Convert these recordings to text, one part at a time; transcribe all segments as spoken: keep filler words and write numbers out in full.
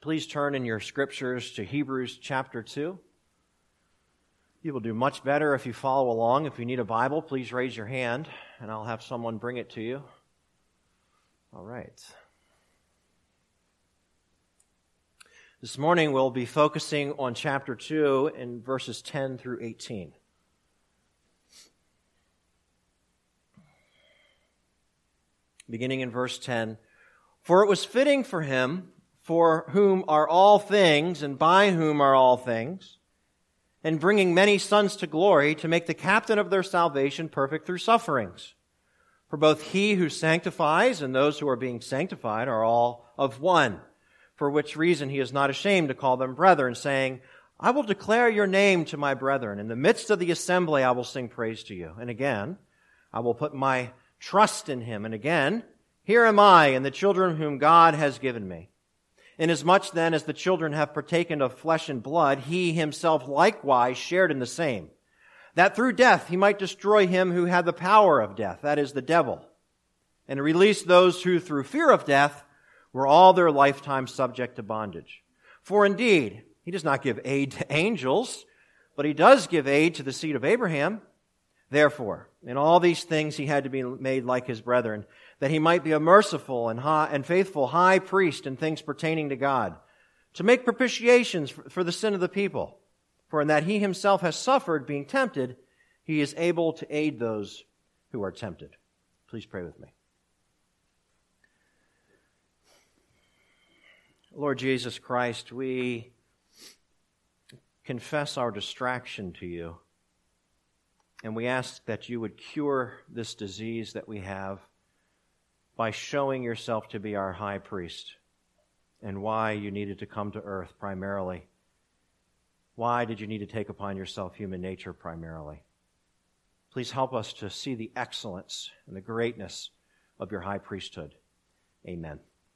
please turn in your scriptures to Hebrews chapter two. You will do much better if you follow along. If you need a Bible, please raise your hand, and I'll have someone bring it to you. All right. This morning we'll be focusing on chapter two in verses ten through eighteen. Beginning in verse ten, "For it was fitting for him, for whom are all things, and by whom are all things, and bringing many sons to glory, to make the captain of their salvation perfect through sufferings. For both he who sanctifies and those who are being sanctified are all of one, for which reason he is not ashamed to call them brethren, saying, I will declare your name to my brethren. In the midst of the assembly I will sing praise to you. And again, I will put my trust in him. And again, here am I and the children whom God has given me. Inasmuch then as the children have partaken of flesh and blood, he himself likewise shared in the same, that through death he might destroy him who had the power of death, that is, the devil, and release those who through fear of death were all their lifetime subject to bondage. For indeed, he does not give aid to angels, but he does give aid to the seed of Abraham. Therefore, in all these things he had to be made like his brethren, that he might be a merciful and, high, and faithful high priest in things pertaining to God, to make propitiations for, for the sin of the people. For in that he himself has suffered being tempted, he is able to aid those who are tempted." Please pray with me. Lord Jesus Christ, we confess our distraction to you. And we ask that you would cure this disease that we have by showing yourself to be our high priest and why you needed to come to earth primarily. Why did you need to take upon yourself human nature primarily? Please help us to see the excellence and the greatness of your high priesthood. Amen.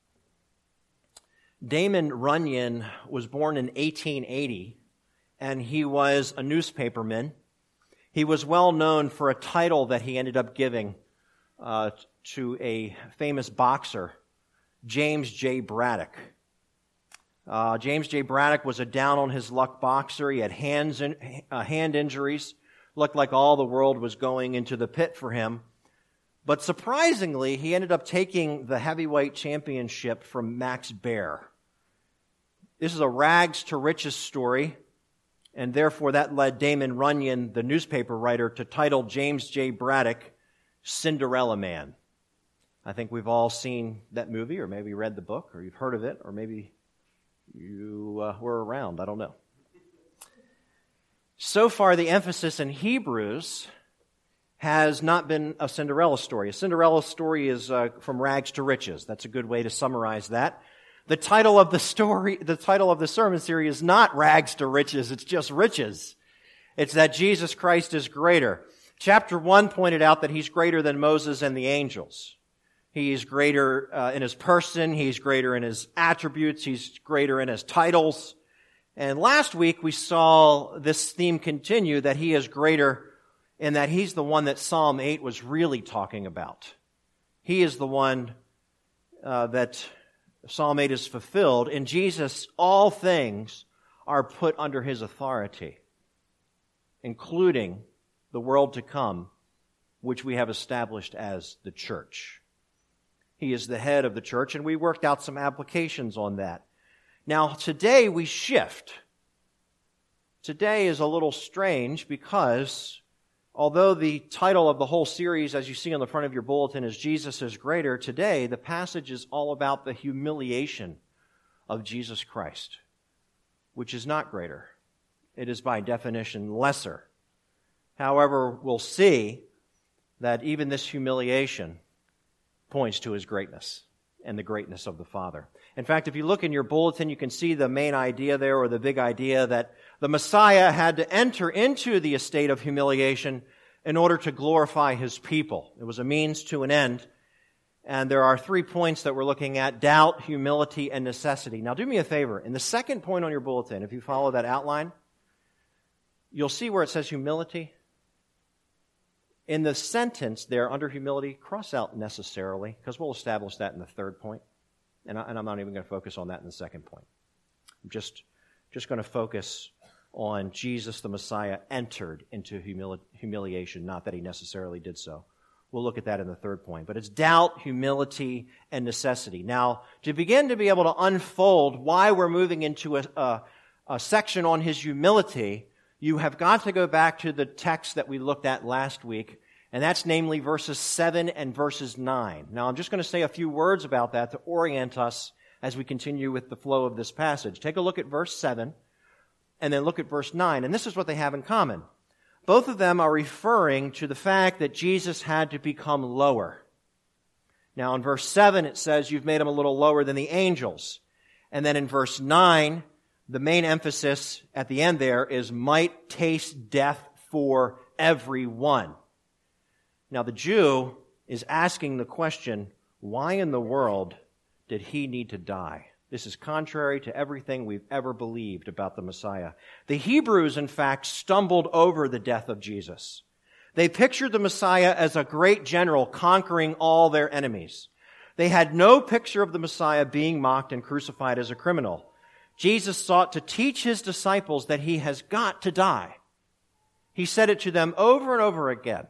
Damon Runyon was born in eighteen eighty, and he was a newspaperman. He was well known for a title that he ended up giving uh, to a famous boxer, James J. Braddock. Uh, James J. Braddock was a down-on-his-luck boxer. He had hands in, uh, hand injuries. Looked like all the world was going into the pit for him. But surprisingly, he ended up taking the heavyweight championship from Max Baer. This is a rags-to-riches story. And therefore, that led Damon Runyon, the newspaper writer, to title James J. Braddock Cinderella Man. I think we've all seen that movie, or maybe read the book, or you've heard of it, or maybe you uh, were around. I don't know. So far, the emphasis in Hebrews has not been a Cinderella story. A Cinderella story is uh, from rags to riches. That's a good way to summarize that. The title of the story, the title of the sermon series is not Rags to Riches, it's just riches. It's that Jesus Christ is greater. Chapter one pointed out that he's greater than Moses and the angels. He's greater uh, in his person, he's greater in his attributes, he's greater in his titles. And last week we saw this theme continue, that he is greater in that he's the one that Psalm eight was really talking about. He is the one uh, that Psalm eight is fulfilled. In Jesus, all things are put under his authority, including the world to come, which we have established as the church. He is the head of the church, and we worked out some applications on that. Now, today we shift. Today is a little strange because although the title of the whole series, as you see on the front of your bulletin, is Jesus is Greater, today the passage is all about the humiliation of Jesus Christ, which is not greater. It is by definition lesser. However, we'll see that even this humiliation points to his greatness and the greatness of the Father. In fact, if you look in your bulletin, you can see the main idea there, or the big idea, that the Messiah had to enter into the estate of humiliation in order to glorify his people. It was a means to an end. And there are three points that we're looking at: doubt, humility, and necessity. Now do me a favor. In the second point on your bulletin, if you follow that outline, you'll see where it says humility. In the sentence there under humility, cross out necessarily, because we'll establish that in the third point. And, I, and I'm not even going to focus on that in the second point. I'm just, just going to focus on Jesus the Messiah entered into humili- humiliation, not that he necessarily did so. We'll look at that in the third point. But it's doubt, humility, and necessity. Now, to begin to be able to unfold why we're moving into a, a, a section on his humility, you have got to go back to the text that we looked at last week, and that's namely verses seven and verses nine. Now, I'm just going to say a few words about that to orient us as we continue with the flow of this passage. Take a look at verse seven, and then look at verse nine, and this is what they have in common. Both of them are referring to the fact that Jesus had to become lower. Now, in verse seven, it says, you've made him a little lower than the angels. And then in verse nine, the main emphasis at the end there is might taste death for everyone. Now, the Jew is asking the question, why in the world did he need to die? This is contrary to everything we've ever believed about the Messiah. The Hebrews, in fact, stumbled over the death of Jesus. They pictured the Messiah as a great general conquering all their enemies. They had no picture of the Messiah being mocked and crucified as a criminal. Jesus sought to teach his disciples that he has got to die. He said it to them over and over again.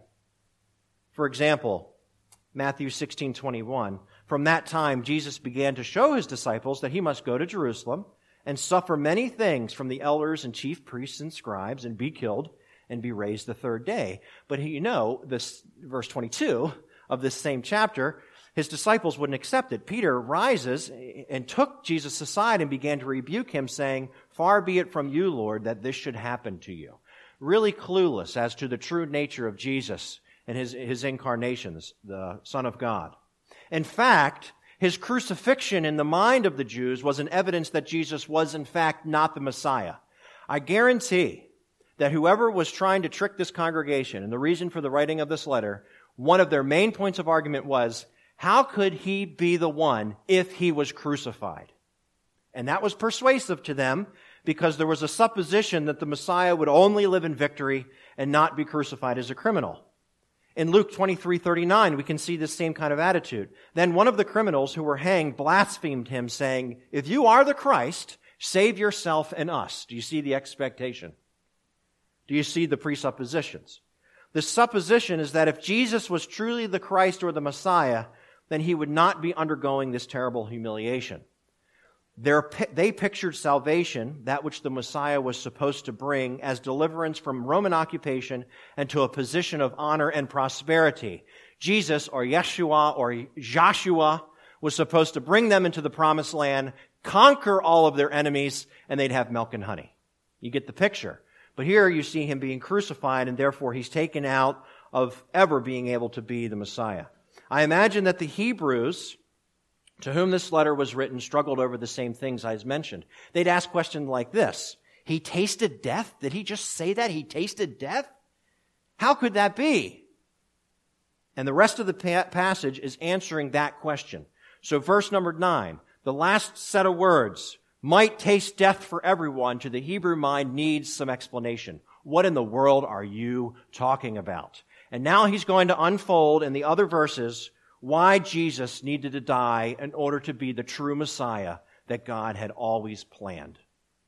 For example, Matthew sixteen twenty-one, from that time Jesus began to show his disciples that he must go to Jerusalem and suffer many things from the elders and chief priests and scribes and be killed and be raised the third day. But you know, this verse twenty-two of this same chapter, his disciples wouldn't accept it. Peter rises and took Jesus aside and began to rebuke him, saying, far be it from you, Lord, that this should happen to you. Really clueless as to the true nature of Jesus and his, his incarnation, the Son of God. In fact, his crucifixion in the mind of the Jews was an evidence that Jesus was in fact not the Messiah. I guarantee that whoever was trying to trick this congregation, and the reason for the writing of this letter, one of their main points of argument was, how could he be the one if he was crucified? And that was persuasive to them because there was a supposition that the Messiah would only live in victory and not be crucified as a criminal. In Luke twenty-three thirty-nine, we can see this same kind of attitude. Then one of the criminals who were hanged blasphemed him, saying, if you are the Christ, save yourself and us. Do you see the expectation? Do you see the presuppositions? The supposition is that if Jesus was truly the Christ or the Messiah, then he would not be undergoing this terrible humiliation. They're, they pictured salvation, that which the Messiah was supposed to bring, as deliverance from Roman occupation and to a position of honor and prosperity. Jesus, or Yeshua, or Joshua, was supposed to bring them into the promised land, conquer all of their enemies, and they'd have milk and honey. You get the picture. But here you see him being crucified, and therefore he's taken out of ever being able to be the Messiah. I imagine that the Hebrews, to whom this letter was written, struggled over the same things I mentioned. They'd ask questions like this. He tasted death? Did he just say that? He tasted death? How could that be? And the rest of the pa- passage is answering that question. So verse number nine, the last set of words, might taste death for everyone, to the Hebrew mind needs some explanation. What in the world are you talking about? And now he's going to unfold in the other verses why Jesus needed to die in order to be the true Messiah that God had always planned.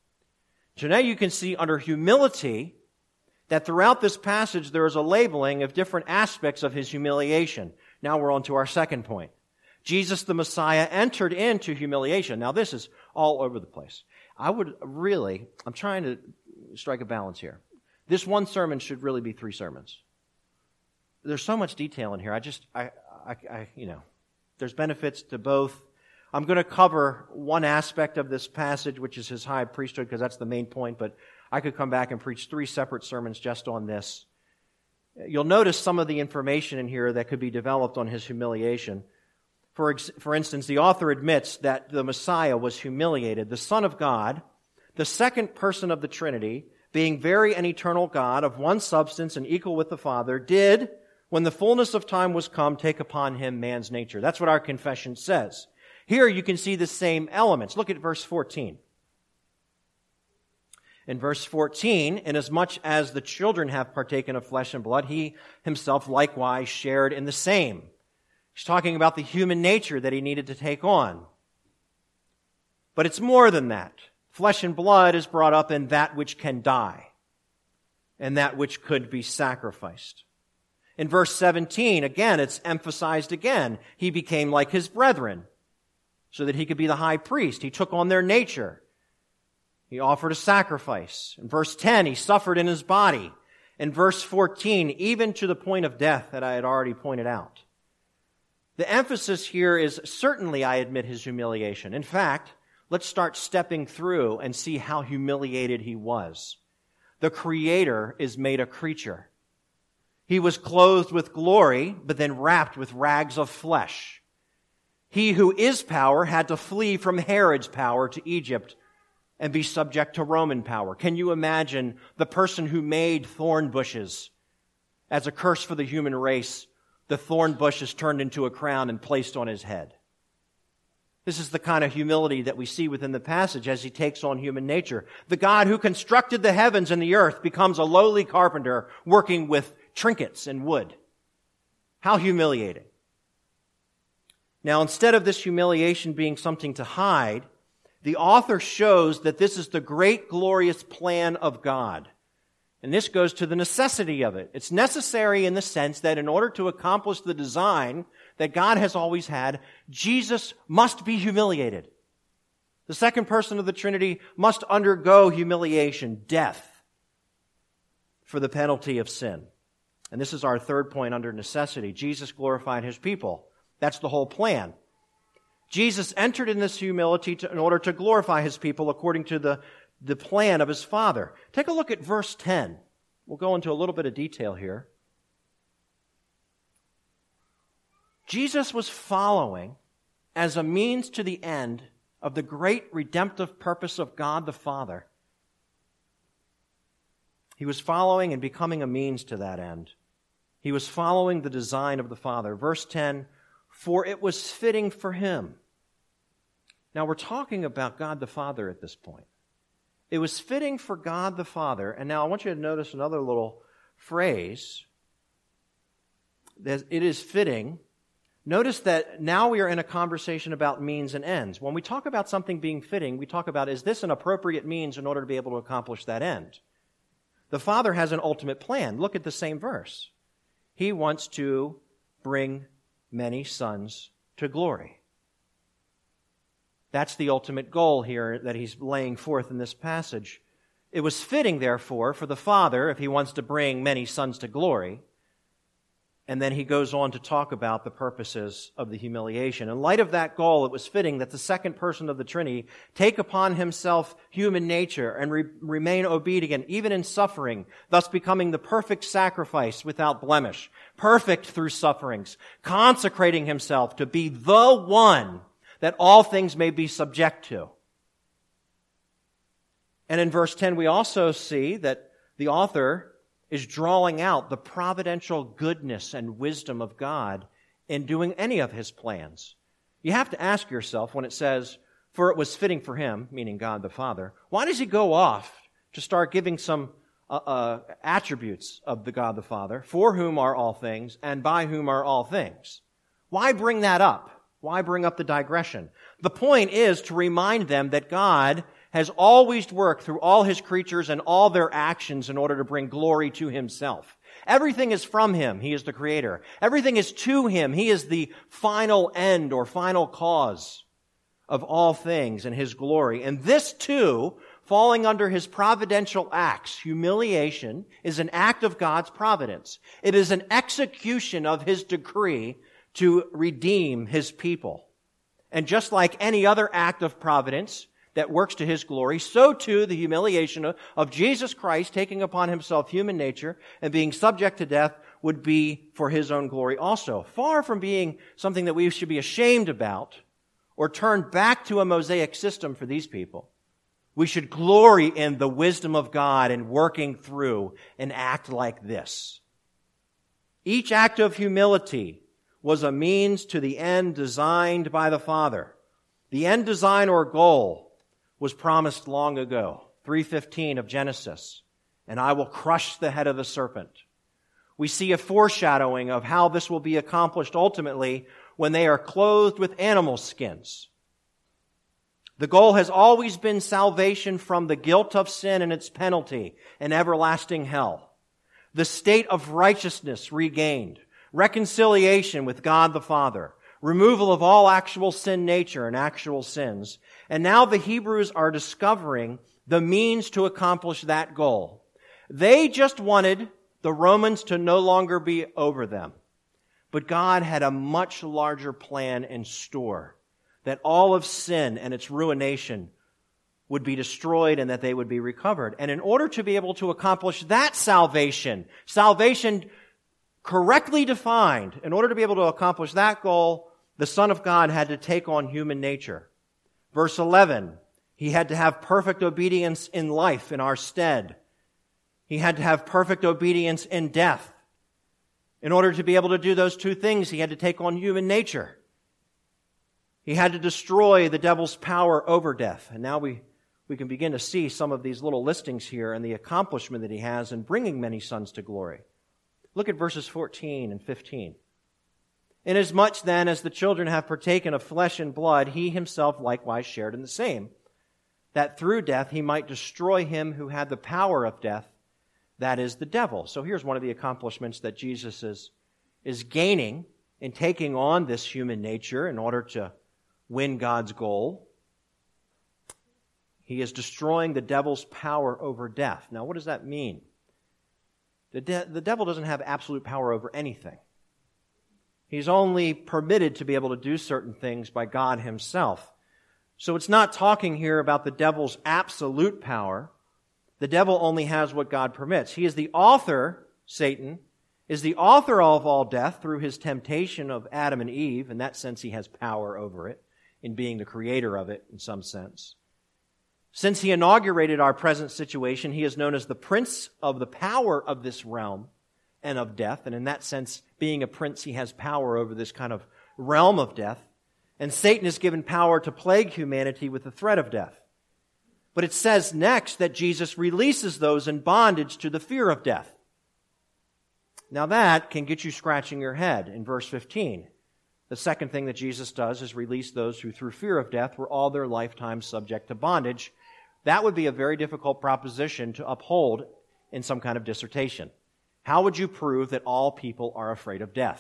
So now you can see under humility that throughout this passage there is a labeling of different aspects of his humiliation. Now we're on to our second point. Jesus the Messiah entered into humiliation. Now this is all over the place. I would really, I'm trying to strike a balance here. This one sermon should really be three sermons. There's so much detail in here. I just, I, I, I you know, there's benefits to both. I'm going to cover one aspect of this passage, which is his high priesthood, because that's the main point, but I could come back and preach three separate sermons just on this. You'll notice some of the information in here that could be developed on his humiliation. For, ex- for instance, the author admits that the Messiah was humiliated. The Son of God, the second person of the Trinity, being very and eternal God, of one substance and equal with the Father, did, when the fullness of time was come, take upon him man's nature. That's what our confession says. Here you can see the same elements. Look at verse fourteen. In verse fourteen, inasmuch as the children have partaken of flesh and blood, he himself likewise shared in the same. He's talking about the human nature that he needed to take on. But it's more than that. Flesh and blood is brought up in that which can die and that which could be sacrificed. In verse seventeen, again, it's emphasized again. He became like his brethren so that he could be the high priest. He took on their nature. He offered a sacrifice. In verse ten, he suffered in his body. In verse fourteen, even to the point of death that I had already pointed out. The emphasis here is certainly, I admit, his humiliation. In fact, let's start stepping through and see how humiliated he was. The Creator is made a creature. He was clothed with glory, but then wrapped with rags of flesh. He who is power had to flee from Herod's power to Egypt and be subject to Roman power. Can you imagine the person who made thorn bushes as a curse for the human race? The thorn bush is turned into a crown and placed on his head. This is the kind of humility that we see within the passage as he takes on human nature. The God who constructed the heavens and the earth becomes a lowly carpenter working with trinkets and wood. How humiliating. Now, instead of this humiliation being something to hide, the author shows that this is the great, glorious plan of God. And this goes to the necessity of it. It's necessary in the sense that in order to accomplish the design that God has always had, Jesus must be humiliated. The second person of the Trinity must undergo humiliation, death, for the penalty of sin. And this is our third point under necessity. Jesus glorified his people. That's the whole plan. Jesus entered in this humility to, in order to glorify his people according to the, the plan of his Father. Take a look at verse ten. We'll go into a little bit of detail here. Jesus was following as a means to the end of the great redemptive purpose of God the Father. He was following and becoming a means to that end. He was following the design of the Father. Verse ten, for it was fitting for him. Now we're talking about God the Father at this point. It was fitting for God the Father. And now I want you to notice another little phrase. It is fitting. Notice that now we are in a conversation about means and ends. When we talk about something being fitting, we talk about, is this an appropriate means in order to be able to accomplish that end? The Father has an ultimate plan. Look at the same verse. He wants to bring many sons to glory. That's the ultimate goal here that he's laying forth in this passage. It was fitting, therefore, for the Father, if he wants to bring many sons to glory. And then he goes on to talk about the purposes of the humiliation. In light of that goal, it was fitting that the second person of the Trinity take upon himself human nature and re- remain obedient, even in suffering, thus becoming the perfect sacrifice without blemish, perfect through sufferings, consecrating himself to be the one that all things may be subject to. And in verse ten, we also see that the author is drawing out the providential goodness and wisdom of God in doing any of his plans. You have to ask yourself when it says, for it was fitting for him, meaning God the Father, why does he go off to start giving some uh, uh, attributes of the God the Father, for whom are all things and by whom are all things? Why bring that up? Why bring up the digression? The point is to remind them that God has always worked through all his creatures and all their actions in order to bring glory to himself. Everything is from him. He is the creator. Everything is to him. He is the final end or final cause of all things and his glory. And this too, falling under his providential acts, humiliation is an act of God's providence. It is an execution of his decree to redeem his people. And just like any other act of providence that works to his glory, so too the humiliation of, of Jesus Christ taking upon himself human nature and being subject to death would be for his own glory also. Far from being something that we should be ashamed about or turn back to a Mosaic system for these people, we should glory in the wisdom of God in working through an act like this. Each act of humility was a means to the end designed by the Father. The end design or goal was promised long ago, three fifteen of Genesis, and I will crush the head of the serpent. We see a foreshadowing of how this will be accomplished ultimately when they are clothed with animal skins. The goal has always been salvation from the guilt of sin and its penalty and everlasting hell. The state of righteousness regained, reconciliation with God the Father, removal of all actual sin nature and actual sins. And now the Hebrews are discovering the means to accomplish that goal. They just wanted the Romans to no longer be over them. But God had a much larger plan in store, that all of sin and its ruination would be destroyed and that they would be recovered. And in order to be able to accomplish that salvation, salvation correctly defined, in order to be able to accomplish that goal, the Son of God had to take on human nature. Verse eleven, He had to have perfect obedience in life in our stead. He had to have perfect obedience in death. In order to be able to do those two things, He had to take on human nature. He had to destroy the devil's power over death. And now we, we can begin to see some of these little listings here and the accomplishment that He has in bringing many sons to glory. Look at verses fourteen and fifteen. Inasmuch then as the children have partaken of flesh and blood, He Himself likewise shared in the same, that through death He might destroy him who had the power of death, that is the devil. So here's one of the accomplishments that Jesus is, is gaining in taking on this human nature in order to win God's goal. He is destroying the devil's power over death. Now, what does that mean? The, de- the devil doesn't have absolute power over anything. He's only permitted to be able to do certain things by God Himself. So it's not talking here about the devil's absolute power. The devil only has what God permits. He is the author, Satan, is the author of all death through his temptation of Adam and Eve. In that sense, he has power over it, in being the creator of it in some sense. Since he inaugurated our present situation, he is known as the prince of the power of this realm and of death. And in that sense, being a prince, he has power over this kind of realm of death. And Satan is given power to plague humanity with the threat of death. But it says next that Jesus releases those in bondage to the fear of death. Now that can get you scratching your head in verse fifteen. The second thing that Jesus does is release those who through fear of death were all their lifetime subject to bondage. That would be a very difficult proposition to uphold in some kind of dissertation. How would you prove that all people are afraid of death?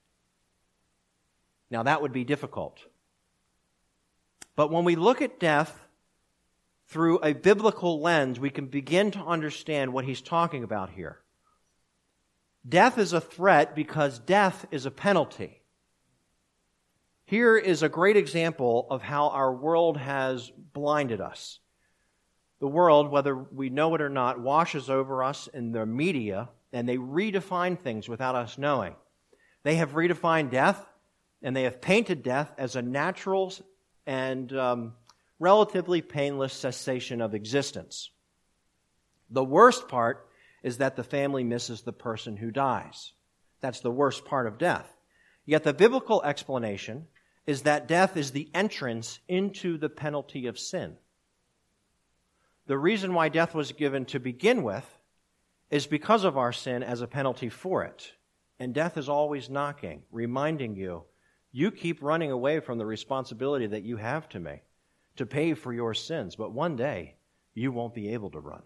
Now that would be difficult. But when we look at death through a biblical lens, we can begin to understand what he's talking about here. Death is a threat because death is a penalty. Here is a great example of how our world has blinded us. The world, whether we know it or not, washes over us in the media, and they redefine things without us knowing. They have redefined death, and they have painted death as a natural and um, relatively painless cessation of existence. The worst part is that the family misses the person who dies. That's the worst part of death. Yet the biblical explanation is that death is the entrance into the penalty of sin. The reason why death was given to begin with is because of our sin as a penalty for it. And death is always knocking, reminding you, you keep running away from the responsibility that you have to me to pay for your sins, but one day you won't be able to run.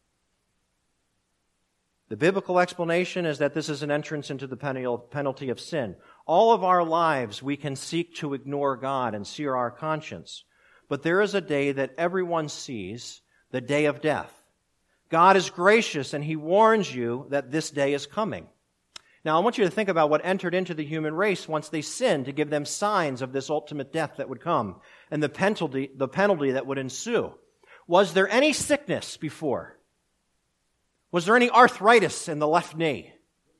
The biblical explanation is that this is an entrance into the penalty of sin. All of our lives we can seek to ignore God and sear our conscience, but there is a day that everyone sees, the day of death. God is gracious and He warns you that this day is coming. Now, I want you to think about what entered into the human race once they sinned to give them signs of this ultimate death that would come and the penalty, the penalty that would ensue. Was there any sickness before? Was there any arthritis in the left knee?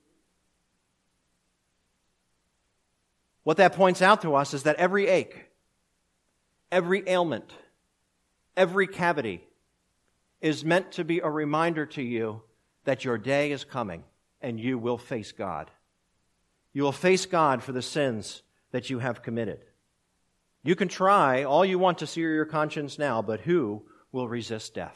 What that points out to us is that every ache, every ailment, every cavity is meant to be a reminder to you that your day is coming. And you will face God. You will face God for the sins that you have committed. You can try all you want to sear your conscience now, but who will resist death?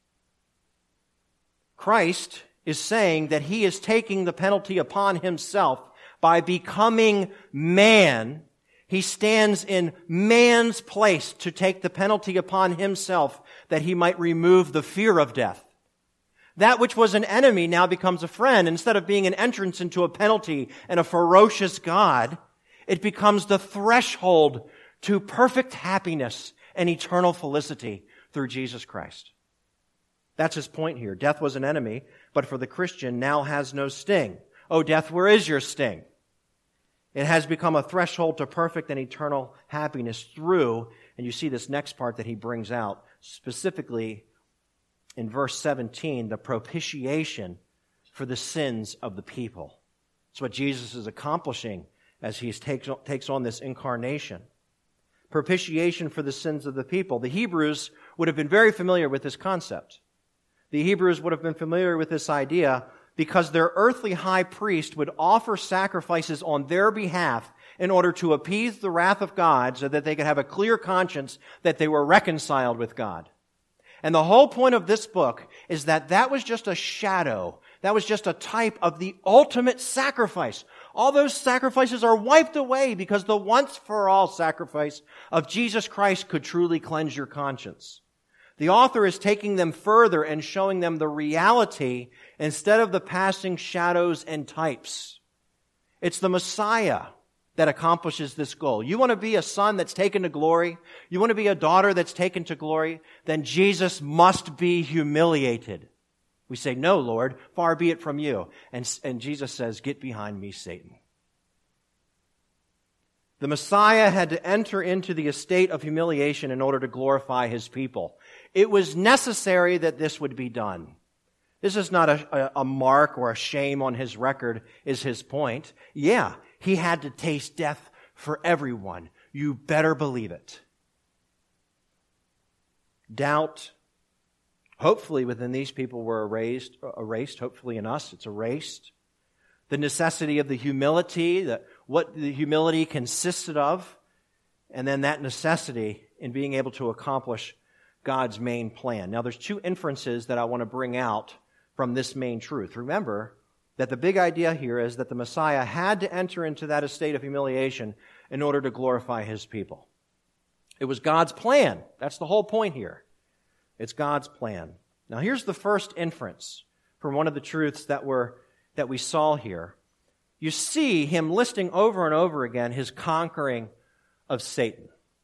Christ is saying that He is taking the penalty upon Himself by becoming man. He stands in man's place to take the penalty upon himself that he might remove the fear of death. That which was an enemy now becomes a friend. Instead of being an entrance into a penalty and a ferocious God, it becomes the threshold to perfect happiness and eternal felicity through Jesus Christ. That's his point here. Death was an enemy, but for the Christian now has no sting. Oh, death, where is your sting? It has become a threshold to perfect and eternal happiness through, and you see this next part that he brings out, specifically in verse seventeen, the propitiation for the sins of the people. It's what Jesus is accomplishing as he takes, takes on this incarnation. Propitiation for the sins of the people. The Hebrews would have been very familiar with this concept. The Hebrews would have been familiar with this idea because their earthly high priest would offer sacrifices on their behalf in order to appease the wrath of God so that they could have a clear conscience that they were reconciled with God. And the whole point of this book is that that was just a shadow. That was just a type of the ultimate sacrifice. All those sacrifices are wiped away because the once-for-all sacrifice of Jesus Christ could truly cleanse your conscience. The author is taking them further and showing them the reality instead of the passing shadows and types. It's the Messiah that accomplishes this goal. You want to be a son that's taken to glory? You want to be a daughter that's taken to glory? Then Jesus must be humiliated. We say, no, Lord, far be it from you. And, and Jesus says, get behind me, Satan. The Messiah had to enter into the estate of humiliation in order to glorify his people. It was necessary that this would be done. This is not a, a, a mark or a shame on his record, is his point. Yeah, he had to taste death for everyone. You better believe it. Doubt, hopefully within these people were erased, erased. Hopefully in us it's erased. The necessity of the humility, the, what the humility consisted of, and then that necessity in being able to accomplish God's main plan. Now there's two inferences that I want to bring out from this main truth. Remember that the big idea here is that the Messiah had to enter into that estate of humiliation in order to glorify his people. It was God's plan. That's the whole point here. It's God's plan. Now here's the first inference from one of the truths that were that we saw here. You see him listing over and over again his conquering of Satan.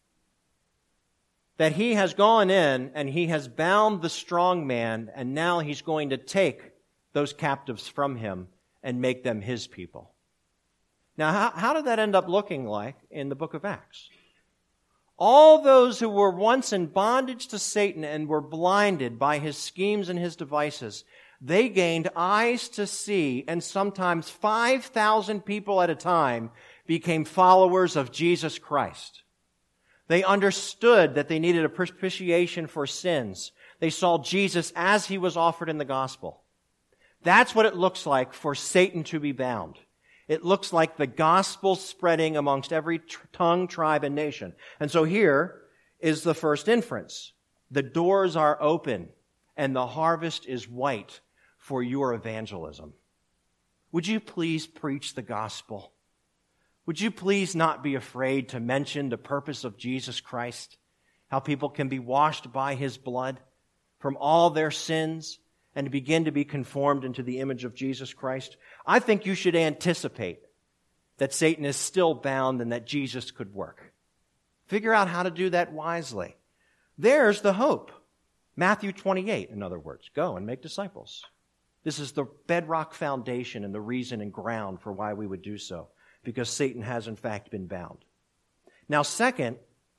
That he has gone in and he has bound the strong man, and now he's going to take those captives from him and make them his people. Now, how, how did that end up looking like in the book of Acts? All those who were once in bondage to Satan and were blinded by his schemes and his devices, they gained eyes to see, and sometimes five thousand people at a time became followers of Jesus Christ. They understood that they needed a propitiation for sins. They saw Jesus as he was offered in the gospel. That's what it looks like for Satan to be bound. It looks like the gospel spreading amongst every tongue, tribe, and nation. And so here is the first inference. The doors are open, and the harvest is white for your evangelism. Would you please preach the gospel? Would you please not be afraid to mention the purpose of Jesus Christ, how people can be washed by his blood from all their sins and begin to be conformed into the image of Jesus Christ? I think you should anticipate that Satan is still bound and that Jesus could work. Figure out how to do that wisely. There's the hope. Matthew twenty-eight, in other words. Go and make disciples. This is the bedrock foundation and the reason and ground for why we would do so, because Satan has in fact been bound. Now second,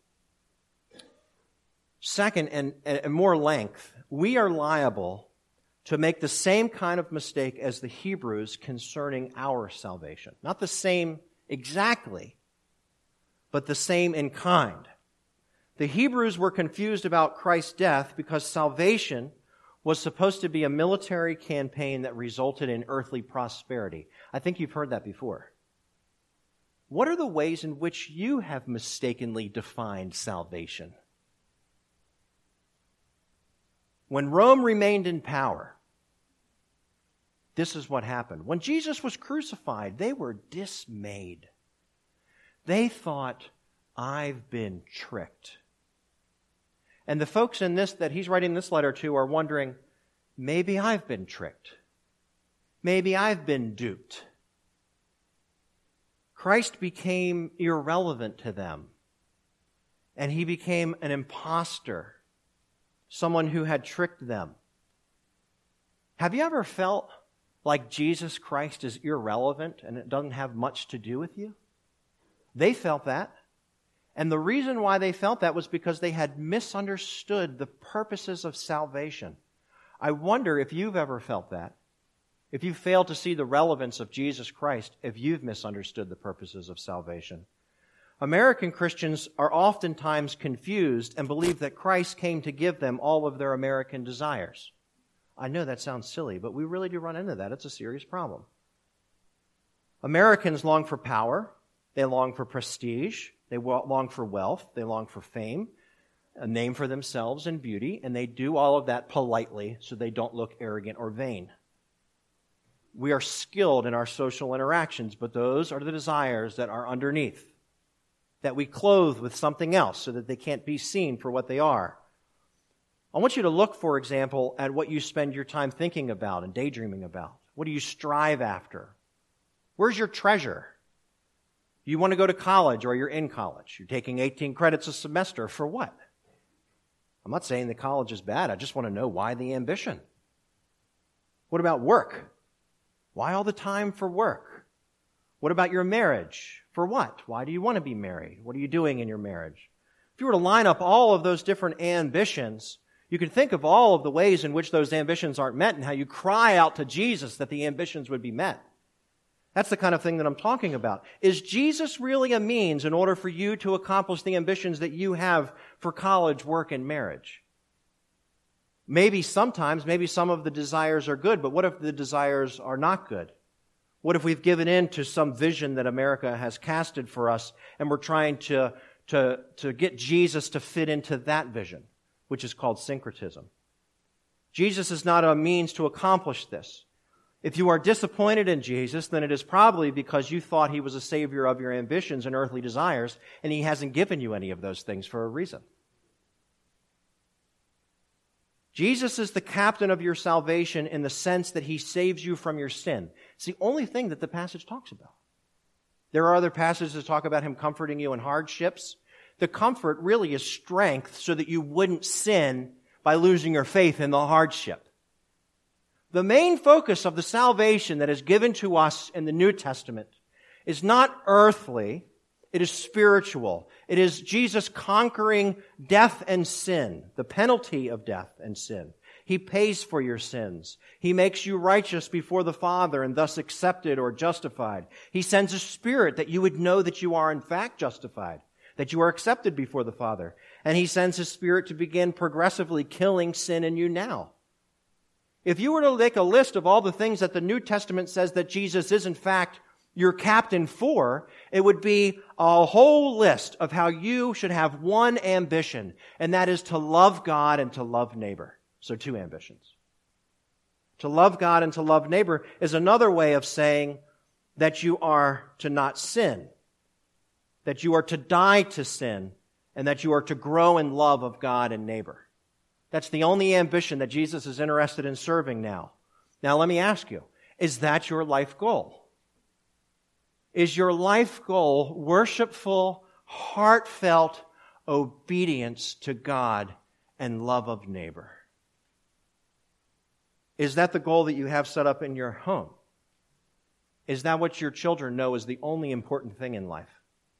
second and, and more length, we are liable to make the same kind of mistake as the Hebrews concerning our salvation. Not the same exactly, but the same in kind. The Hebrews were confused about Christ's death because salvation was supposed to be a military campaign that resulted in earthly prosperity. I think you've heard that before. What are the ways in which you have mistakenly defined salvation? When Rome remained in power, this is what happened. When Jesus was crucified, they were dismayed. They thought I've been tricked. And the folks in this that he's writing this letter to are wondering, maybe I've been tricked. Maybe I've been duped. Christ became irrelevant to them. And he became an imposter, someone who had tricked them. Have you ever felt like Jesus Christ is irrelevant and it doesn't have much to do with you? They felt that. And the reason why they felt that was because they had misunderstood the purposes of salvation. I wonder if you've ever felt that. If you fail to see the relevance of Jesus Christ, if you've misunderstood the purposes of salvation. American Christians are oftentimes confused and believe that Christ came to give them all of their American desires. I know that sounds silly, but we really do run into that. It's a serious problem. Americans long for power. They long for prestige. They long for wealth. They long for fame, a name for themselves and beauty, and they do all of that politely so they don't look arrogant or vain. We are skilled in our social interactions, but those are the desires that are underneath, that we clothe with something else so that they can't be seen for what they are. I want you to look, for example, at what you spend your time thinking about and daydreaming about. What do you strive after? Where's your treasure? You want to go to college or you're in college. You're taking eighteen credits a semester for what? I'm not saying that college is bad. I just want to know why the ambition. What about work? Why all the time for work? What about your marriage? For what? Why do you want to be married? What are you doing in your marriage? If you were to line up all of those different ambitions, you can think of all of the ways in which those ambitions aren't met and how you cry out to Jesus that the ambitions would be met. That's the kind of thing that I'm talking about. Is Jesus really a means in order for you to accomplish the ambitions that you have for college, work, and marriage? Maybe sometimes, maybe some of the desires are good, but what if the desires are not good? What if we've given in to some vision that America has casted for us and we're trying to, to, to get Jesus to fit into that vision, which is called syncretism? Jesus is not a means to accomplish this. If you are disappointed in Jesus, then it is probably because you thought he was a savior of your ambitions and earthly desires, and he hasn't given you any of those things for a reason. Jesus is the captain of your salvation in the sense that he saves you from your sin. It's the only thing that the passage talks about. There are other passages that talk about him comforting you in hardships. The comfort really is strength so that you wouldn't sin by losing your faith in the hardship. The main focus of the salvation that is given to us in the New Testament is not earthly, it is spiritual. It is Jesus conquering death and sin, the penalty of death and sin. He pays for your sins. He makes you righteous before the Father and thus accepted or justified. He sends a Spirit that you would know that you are in fact justified, that you are accepted before the Father. And He sends His Spirit to begin progressively killing sin in you now. If you were to make a list of all the things that the New Testament says that Jesus is in fact your captain for, it would be a whole list of how you should have one ambition, and that is to love God and to love neighbor. So two ambitions. To love God and to love neighbor is another way of saying that you are to not sin, that you are to die to sin, and that you are to grow in love of God and neighbor. That's the only ambition that Jesus is interested in serving now. Now let me ask you, is that your life goal? Is your life goal worshipful, heartfelt obedience to God and love of neighbor? Is that the goal that you have set up in your home? Is that what your children know is the only important thing in life?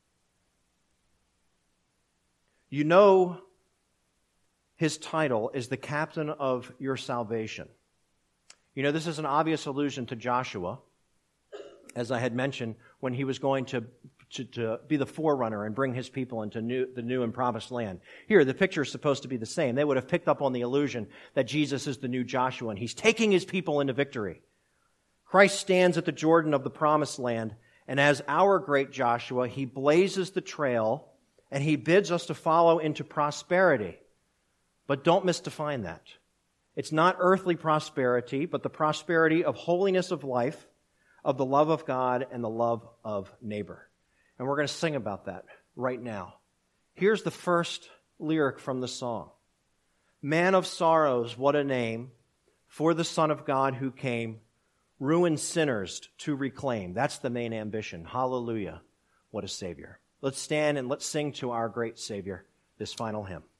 You know his title is the captain of your salvation. You know, this is an obvious allusion to Joshua, as I had mentioned, when he was going to, to, to be the forerunner and bring his people into new, the new and promised land. Here, the picture is supposed to be the same. They would have picked up on the illusion that Jesus is the new Joshua, and he's taking his people into victory. Christ stands at the Jordan of the promised land, and as our great Joshua, he blazes the trail, and he bids us to follow into prosperity. But don't misdefine that. It's not earthly prosperity, but the prosperity of holiness of life, of the love of God, and the love of neighbor. And we're going to sing about that right now. Here's the first lyric from the song. Man of sorrows, what a name for the Son of God who came, ruined sinners to reclaim. That's the main ambition. Hallelujah, what a Savior. Let's stand and let's sing to our great Savior this final hymn.